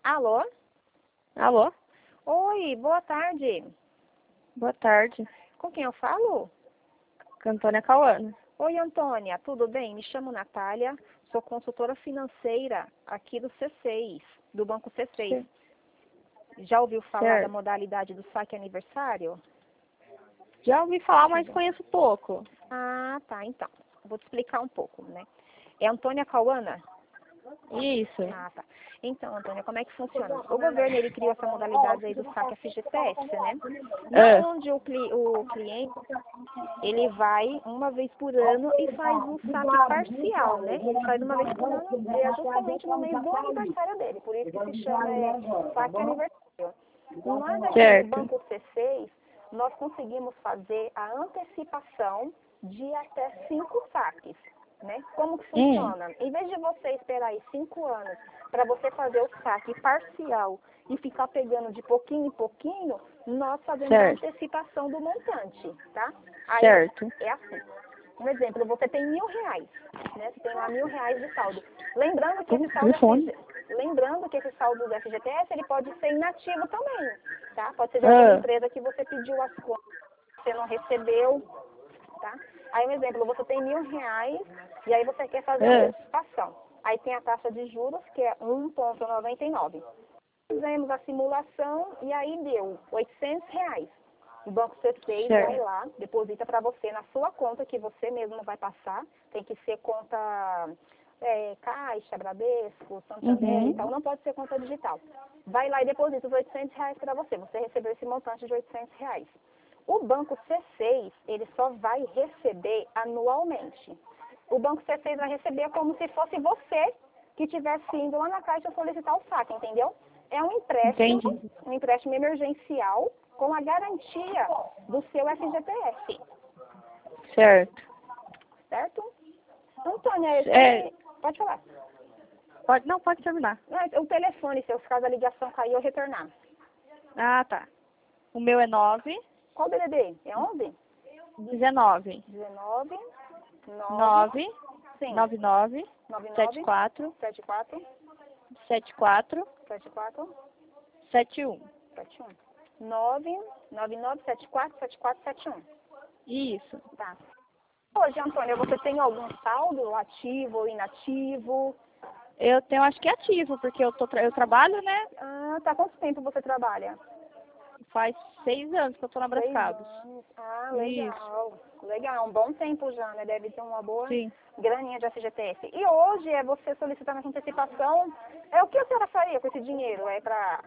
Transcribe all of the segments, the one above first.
Alô? Alô? Oi, boa tarde. Boa tarde. Com quem eu falo? Com a Antônia Cauana. Oi, Antônia, tudo bem? Me chamo Natália, sou consultora financeira aqui do C6, do Banco C6. Já ouviu falar da modalidade do saque aniversário? Já ouvi falar, mas conheço pouco. Ah, tá, então. Vou te explicar um pouco, né? É Antônia Cauana? Isso. Ah, tá. Então, Antônia, como é que funciona? O governo, ele criou essa modalidade aí do saque FGTS, né? Onde o cliente, ele vai uma vez por ano e faz um saque parcial, né? Ele faz uma vez por ano, é justamente no mês do aniversário dele, por isso que se chama saque aniversário. Nós aqui no Banco C6, nós conseguimos fazer a antecipação de até 5 saques. Né? Como que funciona? Em vez de você esperar aí 5 anos para você fazer o saque parcial e ficar pegando de pouquinho em pouquinho, nós fazemos a antecipação do montante, tá? Aí é assim. Um exemplo, você tem R$1.000, né? Você tem lá R$1.000 de saldo. Lembrando que esse saldo do FGTS, ele pode ser inativo também, tá? Pode ser de alguma empresa que você pediu as contas, você não recebeu, tá? Aí, um exemplo, você tem R$1.000 e aí você quer fazer a antecipação. Aí tem a taxa de juros, que é 1,99. Fizemos a simulação e aí deu R$800. O Banco C6 vai lá, deposita para você na sua conta, que você mesmo vai passar. Tem que ser conta Caixa, Bradesco, Santander e tal. Não pode ser conta digital. Vai lá e deposita os R$800 para você. Você recebeu esse montante de R$800. O Banco C6, ele só vai receber anualmente. O Banco C6 vai receber como se fosse você que tivesse indo lá na Caixa solicitar o saque, entendeu? É um empréstimo emergencial com a garantia do seu FGTS. Certo. Antônia, pode falar. Pode terminar. Não, o telefone, se caso a ligação cair, eu retornar. Ah, tá. O meu é 9... Qual DDD? É 11? 19. 19, 9, sim. 99, 99, 74, 74, 74, 74, 71. 71. 9, 99, 74, 74, 71. Isso. Tá. Hoje, Antônia, você tem algum saldo ativo ou inativo? Eu tenho, acho que ativo, porque eu trabalho, né? Ah, tá. Quanto tempo você trabalha? Faz 6 anos que eu tô na Brascabos. Ah, legal. Isso. Legal, um bom tempo já, né? Deve ter uma boa graninha de FGTS. E hoje é você solicitando essa antecipação. O que a senhora faria com esse dinheiro? É pra...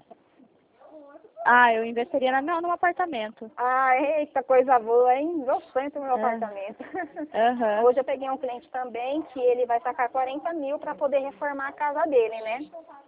Eu investiria num apartamento. Eita, coisa boa, hein? Gostei do meu apartamento. Hoje eu peguei um cliente também que ele vai sacar 40 mil para poder reformar a casa dele, né?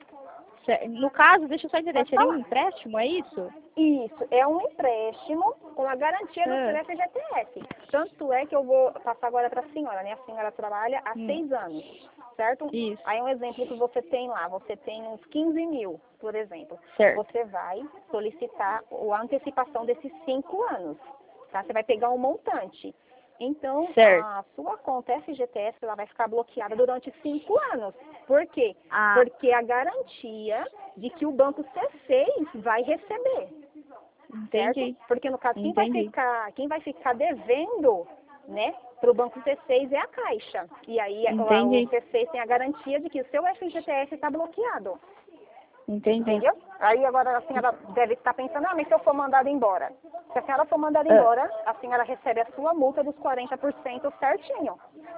No caso, deixa eu só entender, seria um empréstimo, é isso? Isso, é um empréstimo com a garantia do seu FGTS. Tanto é que eu vou passar agora para a senhora, né? A senhora trabalha há 6 anos, certo? Isso. Aí um exemplo que você tem lá, você tem uns 15 mil, por exemplo. Você vai solicitar a antecipação desses 5 anos, tá? Você vai pegar um montante. Então, a sua conta FGTS ela vai ficar bloqueada durante 5 anos. Por quê? Porque a garantia de que o Banco C6 vai receber. Entendi. Certo? Porque, no caso, quem vai ficar devendo, né, para o Banco C6 é a Caixa. E aí, o C6 tem a garantia de que o seu FGTS está bloqueado. Entendeu? Aí agora a senhora deve estar pensando, mas se eu for mandada embora? Se a senhora for mandada embora, a senhora recebe a sua multa dos 40% certinho.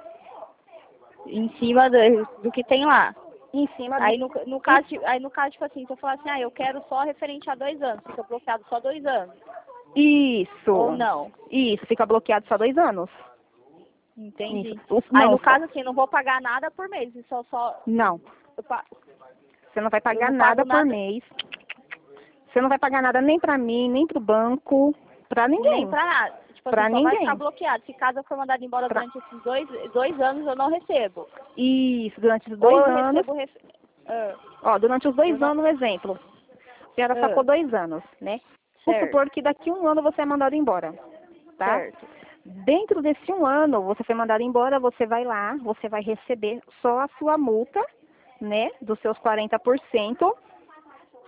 Em cima do que tem lá. Em cima aí no caso, tipo assim, se eu falar assim, eu quero só referente a 2 anos, fica bloqueado só 2 anos. Isso. Ou não? Isso, fica bloqueado só 2 anos. Entendi. Aí no caso assim, não vou pagar nada por mês, só... Não. Você não vai pagar nada por mês. Você não vai pagar nada nem pra mim, nem pro banco, pra ninguém. Nem pra nada. Tipo assim, só vai ficar bloqueado. Se caso eu for mandado embora durante esses 2 anos, eu não recebo. Isso, durante os 2 anos. Durante os 2 anos, um exemplo. A senhora sacou 2 anos, né? Vamos supor que daqui 1 ano você é mandado embora, tá? Dentro desse 1 ano, você foi mandado embora, você vai lá, você vai receber só a sua multa, né? Dos seus 40%.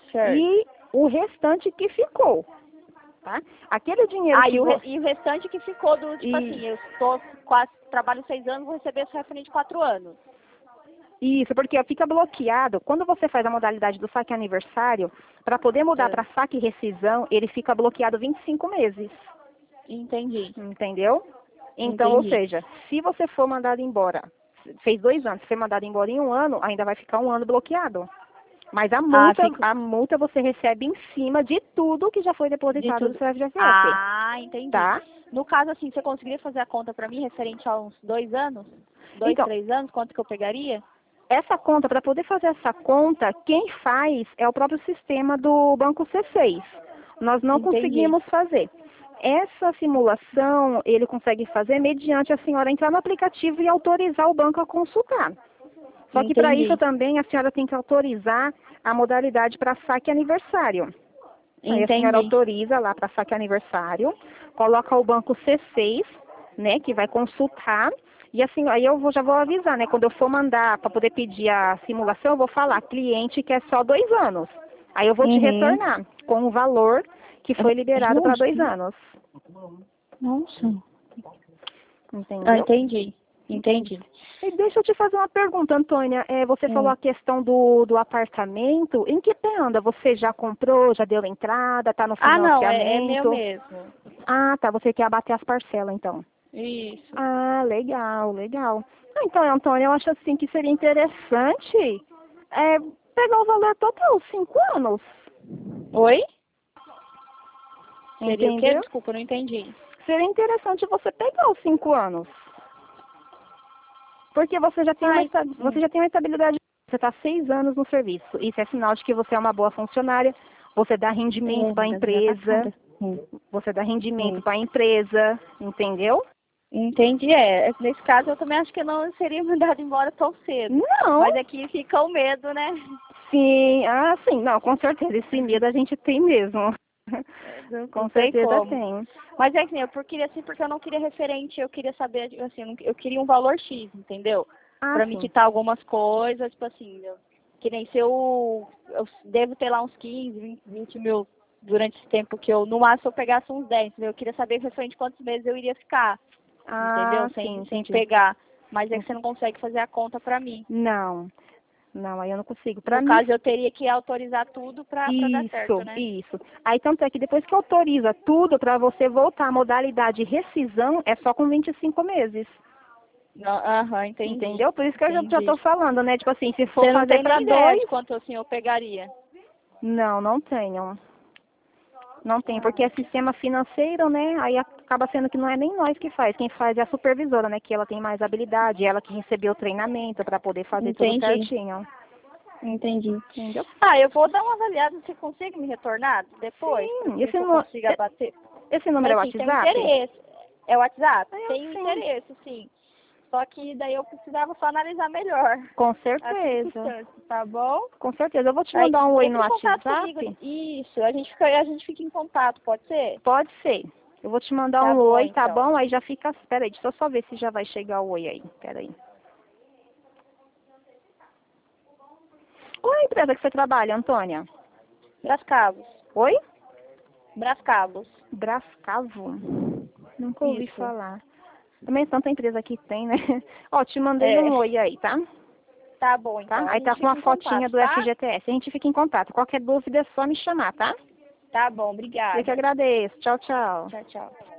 Certo. E o restante que ficou, tá? Aquele dinheiro que e o restante que ficou do, tipo assim, eu trabalho 6 anos, vou receber só referente 4 anos. Isso, porque fica bloqueado. Quando você faz a modalidade do saque aniversário, para poder mudar para saque rescisão, ele fica bloqueado 25 meses. Entendi. Entendeu? Então, ou seja, se você for mandado embora, fez 2 anos, se for mandado embora em 1 ano, ainda vai ficar 1 ano bloqueado. Mas a multa você recebe em cima de tudo que já foi depositado do seu FGTS. Entendi. Tá? No caso, assim, você conseguiria fazer a conta para mim referente a uns 2 anos? 2, 3 anos? Quanto que eu pegaria? Essa conta, para poder fazer essa conta, quem faz é o próprio sistema do Banco C6. Nós não conseguimos fazer. Essa simulação, ele consegue fazer mediante a senhora entrar no aplicativo e autorizar o banco a consultar. Só que para isso também a senhora tem que autorizar a modalidade para saque aniversário. Aí a senhora autoriza lá para saque aniversário, coloca o banco C6, né, que vai consultar. E assim, aí eu já vou avisar, né? Quando eu for mandar para poder pedir a simulação, eu vou falar, cliente quer só 2 anos. Aí eu vou te retornar com o valor que foi liberado para 2 anos. Nossa. Entendeu? Entendi. E deixa eu te fazer uma pergunta, Antônia. Você falou a questão do apartamento. Em que pé anda? Você já comprou, já deu entrada, tá no financiamento? Não, é meu mesmo. Tá. Você quer abater as parcelas, então. Isso. Legal. Então, Antônia, eu acho assim que seria interessante pegar o valor total, 5 anos. Oi? Seria o quê? Desculpa, eu não entendi. Seria interessante você pegar os 5 anos. Porque você já tem uma estabilidade. Você está 6 anos no serviço. Isso é sinal de que você é uma boa funcionária. Você dá rendimento para a empresa. Você dá rendimento para a empresa. Entendeu? Entendi. Nesse caso, eu também acho que eu não seria mandado embora tão cedo. Não. Mas aqui fica o medo, né? Sim. Sim. Não, com certeza. Esse medo a gente tem mesmo. Com certeza tem. Mas é que eu queria assim, porque eu não queria referente, eu queria saber, assim, eu queria um valor X, entendeu? Pra me quitar algumas coisas, tipo assim, que nem se eu devo ter lá uns 15, 20 mil durante esse tempo que no máximo eu pegasse uns 10, entendeu? Eu queria saber referente quantos meses eu iria ficar, entendeu? Sem pegar. Mas é que você não consegue fazer a conta pra mim. Não, aí eu não consigo. No caso, eu teria que autorizar tudo pra dar certo, né? Isso. Aí, tanto é que depois que autoriza tudo, para você voltar à modalidade rescisão, é só com 25 meses. Entendi. Entendeu? Por isso que eu já tô falando, né? Tipo assim, se for você fazer para 2... quanto assim eu pegaria? Não tenho. Não tem, porque é sistema financeiro, né? Aí acaba sendo que não é nem nós que faz. Quem faz é a supervisora, né? Que ela tem mais habilidade, ela que recebeu o treinamento para poder fazer tudo certinho. Entendi. Entendeu? Eu vou dar uma avaliada, você consegue me retornar depois? Sim, esse número consiga bater. Esse número é o WhatsApp? Tem interesse. É o WhatsApp? Tenho interesse, sim. Só que daí eu precisava só analisar melhor. Com certeza. Tá bom? Com certeza. Eu vou te mandar um oi no WhatsApp. Isso, a gente fica em contato, pode ser? Pode ser. Eu vou te mandar um oi, tá bom? Aí já fica... Espera aí, deixa eu só ver se já vai chegar o oi aí. Espera aí. Qual é a empresa que você trabalha, Antônia? Brascavos. Oi? Brascavos. Brascavo? Nunca ouvi falar. Também tanta empresa que tem, né? Ó, te mandei um oi aí, tá? Tá bom, então. Tá? Aí tá com uma fotinha do FGTS. A gente fica em contato. Qualquer dúvida é só me chamar, tá? Tá bom, obrigada. Eu que agradeço. Tchau, tchau. Tchau.